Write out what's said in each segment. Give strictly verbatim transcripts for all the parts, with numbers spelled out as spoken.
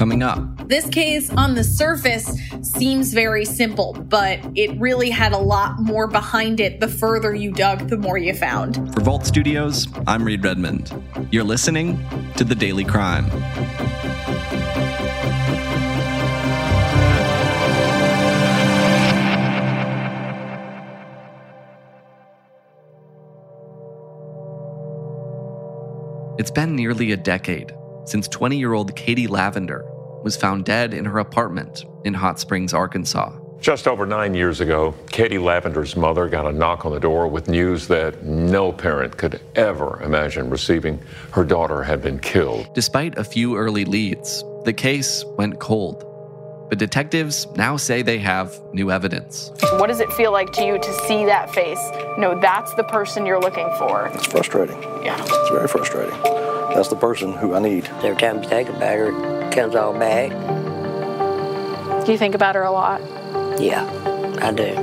Coming up. This case on the surface seems very simple, but it really had a lot more behind it. The further you dug, the more you found. For Vault Studios, I'm Reed Redmond. You're listening to The Daily Crime. It's been nearly a decade since twenty-year-old Katie Lavender was found dead in her apartment in Hot Springs, Arkansas. Just over nine years ago, Katie Lavender's mother got a knock on the door with news that no parent could ever imagine receiving. Her daughter had been killed. Despite a few early leads, the case went cold. But detectives now say they have new evidence. What does it feel like to you to see that face? No, that's the person you're looking for. It's frustrating. Yeah. It's very frustrating. That's the person who I need. Every time you think about her, it comes all back. Do you think about her a lot? Yeah, I do.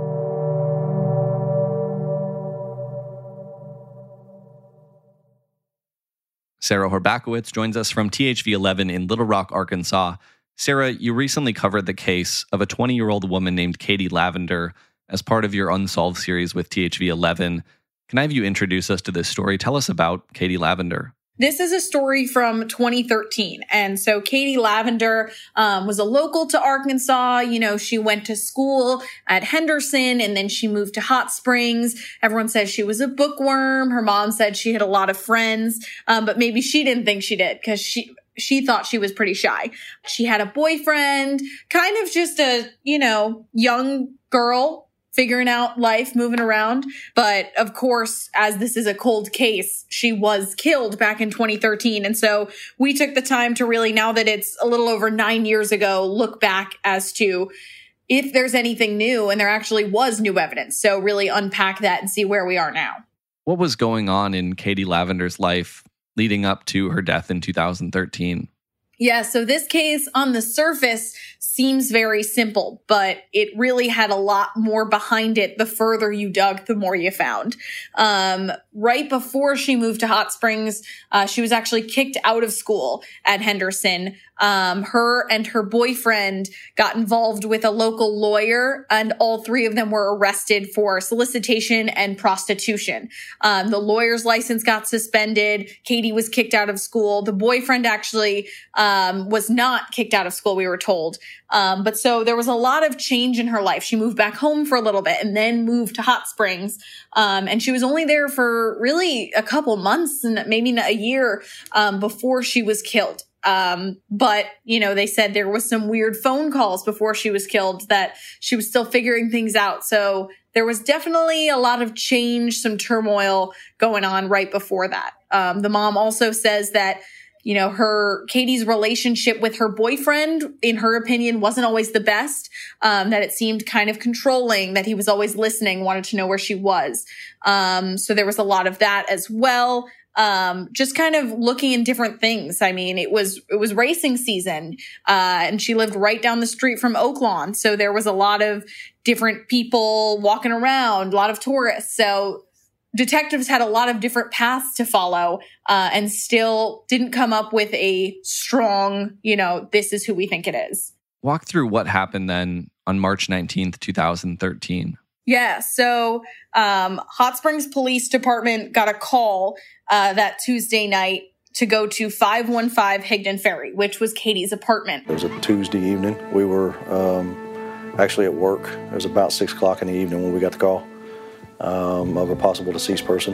Sarah Horbakowitz joins us from T H V eleven in Little Rock, Arkansas. Sarah, you recently covered the case of a twenty-year-old woman named Katie Lavender as part of your Unsolved series with T H V eleven. Can I have you introduce us to this story? Tell us about Katie Lavender. This is a story from twenty thirteen. And so Katie Lavender um, was a local to Arkansas. You know, she went to school at Henderson and then she moved to Hot Springs. Everyone says she was a bookworm. Her mom said she had a lot of friends, um, but maybe she didn't think she did because she... She thought she was pretty shy. She had a boyfriend, kind of just a, you know, young girl figuring out life, moving around. But of course, as this is a cold case, she was killed back in twenty thirteen. And so we took the time to really, now that it's a little over nine years ago, look back as to if there's anything new. And there actually was new evidence. So really unpack that and see where we are now. What was going on in Katie Lavender's life leading up to her death in two thousand thirteen? Yeah, so this case on the surface seems very simple, but it really had a lot more behind it. The further you dug, the more you found. Um, right before she moved to Hot Springs, uh, she was actually kicked out of school at Henderson. Um, her and her boyfriend got involved with a local lawyer, and all three of them were arrested for solicitation and prostitution. Um, the lawyer's license got suspended. Katie was kicked out of school. The boyfriend actually um, was not kicked out of school, we were told. Um, but so there was a lot of change in her life. She moved back home for a little bit and then moved to Hot Springs. Um, and she was only there for really a couple months and maybe a year um, before she was killed. Um, but, you know, they said there was some weird phone calls before she was killed that she was still figuring things out. So there was definitely a lot of change, some turmoil going on right before that. Um, the mom also says that, you know, her, Katie's relationship with her boyfriend, in her opinion, wasn't always the best, um, that it seemed kind of controlling, that he was always listening, wanted to know where she was. Um, so there was a lot of that as well. Um, just kind of looking in different things. I mean, it was, it was racing season, uh, and she lived right down the street from Oaklawn. So there was a lot of different people walking around, a lot of tourists. So detectives had a lot of different paths to follow, uh, and still didn't come up with a strong, you know, this is who we think it is. Walk through what happened then on March nineteenth, twenty thirteen. Yeah, so um, Hot Springs Police Department got a call uh, that Tuesday night to go to five one five Higdon Ferry, which was Katie's apartment. It was a Tuesday evening. We were um, actually at work. It was about six o'clock in the evening when we got the call um, of a possible deceased person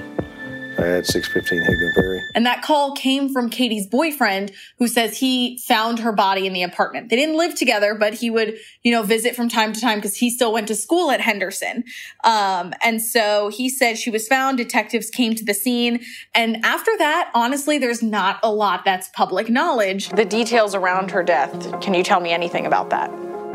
at six fifteen Higdon Ferry. And that call came from Katie's boyfriend, who says he found her body in the apartment. They didn't live together, but he would, you know, visit from time to time because he still went to school at Henderson. Um, and so he said she was found. Detectives came to the scene. And after that, honestly, there's not a lot that's public knowledge. The details around her death, can you tell me anything about that?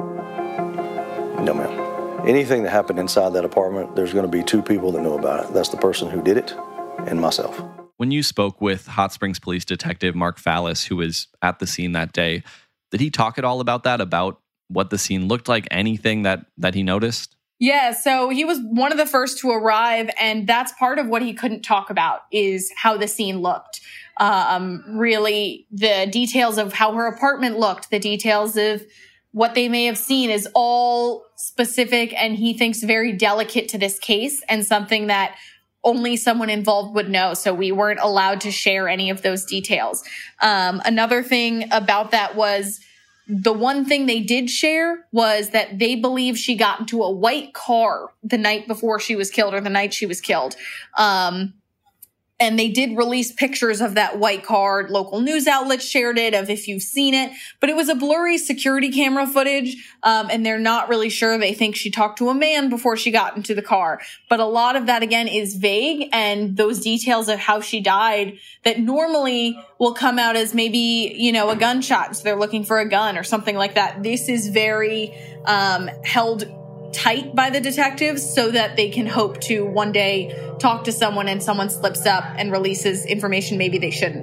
No, ma'am. Anything that happened inside that apartment, there's going to be two people that know about it. That's the person who did it and myself. When you spoke with Hot Springs Police Detective Mark Fallis, who was at the scene that day, did he talk at all about that, about what the scene looked like, anything that, that he noticed? Yeah, so he was one of the first to arrive, and that's part of what he couldn't talk about, is how the scene looked. um, really the details of how her apartment looked, the details of what they may have seen is all specific and he thinks very delicate to this case and something that only someone involved would know. So we weren't allowed to share any of those details. Um, another thing about that was the one thing they did share was that they believe she got into a white car the night before she was killed or the night she was killed. Um, And they did release pictures of that white car. Local news outlets shared it of if you've seen it. But it was a blurry security camera footage, um, and they're not really sure. They think she talked to a man before she got into the car. But a lot of that, again, is vague. And those details of how she died that normally will come out as maybe, you know, a gunshot. So they're looking for a gun or something like that. This is very um, held tight by the detectives so that they can hope to one day talk to someone and someone slips up and releases information maybe they shouldn't.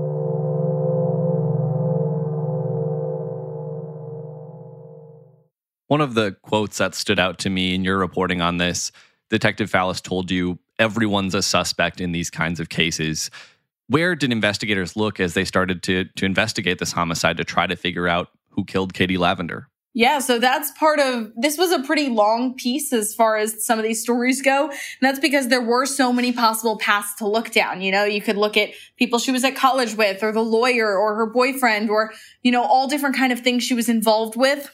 One of the quotes that stood out to me in your reporting on this, Detective Fallis told you everyone's a suspect in these kinds of cases. Where did investigators look as they started to to investigate this homicide to try to figure out who killed Katie Lavender? Yeah, so that's part of, this was a pretty long piece as far as some of these stories go. And that's because there were so many possible paths to look down. You know, you could look at people she was at college with or the lawyer or her boyfriend or, you know, all different kind of things she was involved with.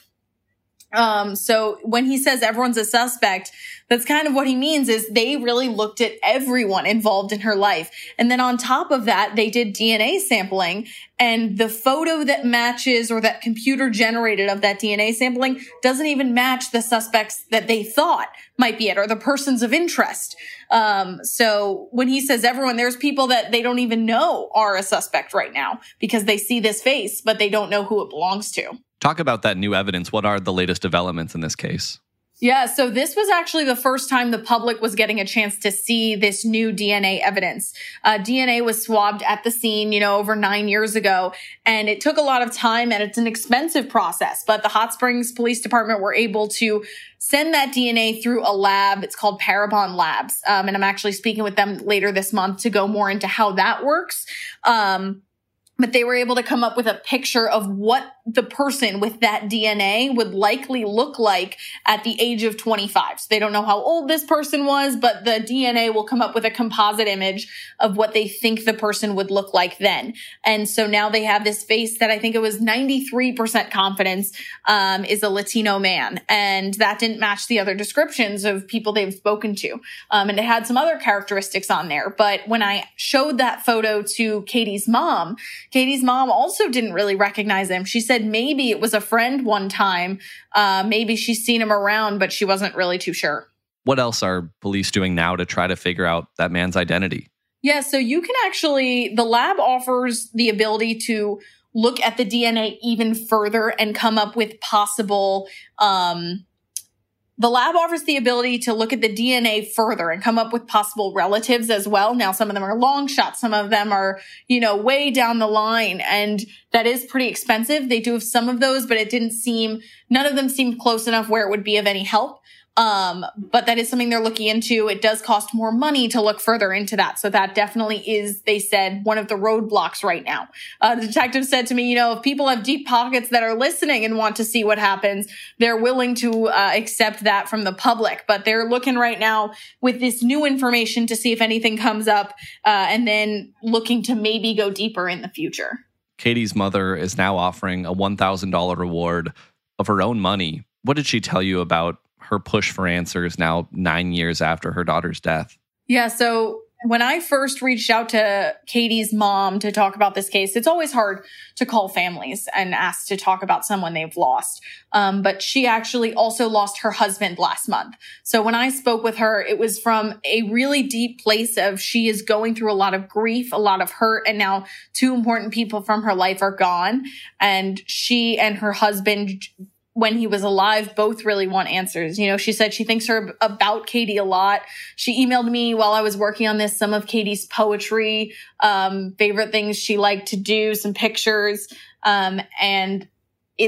Um, so when he says everyone's a suspect, that's kind of what he means is they really looked at everyone involved in her life. And then on top of that, they did D N A sampling, and the photo that matches or that computer generated of that D N A sampling doesn't even match the suspects that they thought might be it or the persons of interest. Um, so when he says everyone, there's people that they don't even know are a suspect right now because they see this face, but they don't know who it belongs to. Talk about that new evidence. What are the latest developments in this case? Yeah, so this was actually the first time the public was getting a chance to see this new D N A evidence. Uh, D N A was swabbed at the scene, you know, over nine years ago, and it took a lot of time and it's an expensive process. But the Hot Springs Police Department were able to send that D N A through a lab. It's called Parabon Labs, um, and I'm actually speaking with them later this month to go more into how that works. Um, But they were able to come up with a picture of what the person with that D N A would likely look like at the age of twenty-five. So they don't know how old this person was, but the D N A will come up with a composite image of what they think the person would look like then. And so now they have this face that I think it was ninety-three percent confidence um, is a Latino man. And that didn't match the other descriptions of people they've spoken to. Um, and it had some other characteristics on there. But when I showed that photo to Katie's mom, Katie's mom also didn't really recognize him. She said maybe it was a friend one time. Uh, maybe she's seen him around, but she wasn't really too sure. What else are police doing now to try to figure out that man's identity? Yeah, so you can actually, the lab offers the ability to look at the D N A even further and come up with possible, um, the lab offers the ability to look at the D N A further and come up with possible relatives as well. Now, some of them are long shots. Some of them are, you know, way down the line. And that is pretty expensive. They do have some of those, but it didn't seem, none of them seemed close enough where it would be of any help. Um, but that is something they're looking into. It does cost more money to look further into that. So that definitely is, they said, one of the roadblocks right now. Uh, the detective said to me, you know, if people have deep pockets that are listening and want to see what happens, they're willing to uh, accept that from the public. But they're looking right now with this new information to see if anything comes up, uh, and then looking to maybe go deeper in the future. Katie's mother is now offering a one thousand dollars reward of her own money. What did she tell you about her push for answers now nine years after her daughter's death? Yeah, so when I first reached out to Katie's mom to talk about this case, it's always hard to call families and ask to talk about someone they've lost. Um, but she actually also lost her husband last month. So when I spoke with her, it was from a really deep place of she is going through a lot of grief, a lot of hurt, and now two important people from her life are gone. And she and her husband, when he was alive, both really want answers. You know, she said she thinks her about Katie a lot. She emailed me while I was working on this, some of Katie's poetry, um, favorite things she liked to do, some pictures. Um, and it's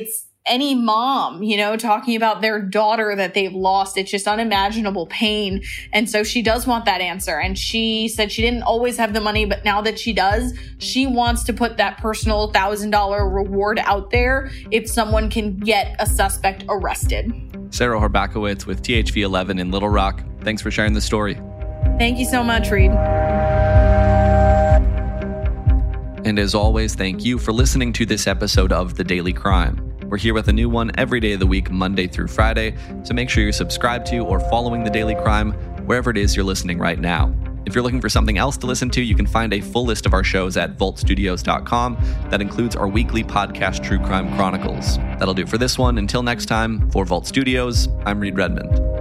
any mom, you know, talking about their daughter that they've lost. It's just unimaginable pain. And so she does want that answer. And she said she didn't always have the money, but now that she does, she wants to put that personal one thousand dollars reward out there if someone can get a suspect arrested. Sarah Horbakowitz with T H V eleven in Little Rock. Thanks for sharing the story. Thank you so much, Reed. And as always, thank you for listening to this episode of The Daily Crime. We're here with a new one every day of the week, Monday through Friday, so make sure you're subscribed to or following The Daily Crime wherever it is you're listening right now. If you're looking for something else to listen to, you can find a full list of our shows at volt studios dot com. That includes our weekly podcast, True Crime Chronicles. That'll do it for this one. Until next time, for Volt Studios, I'm Reed Redmond.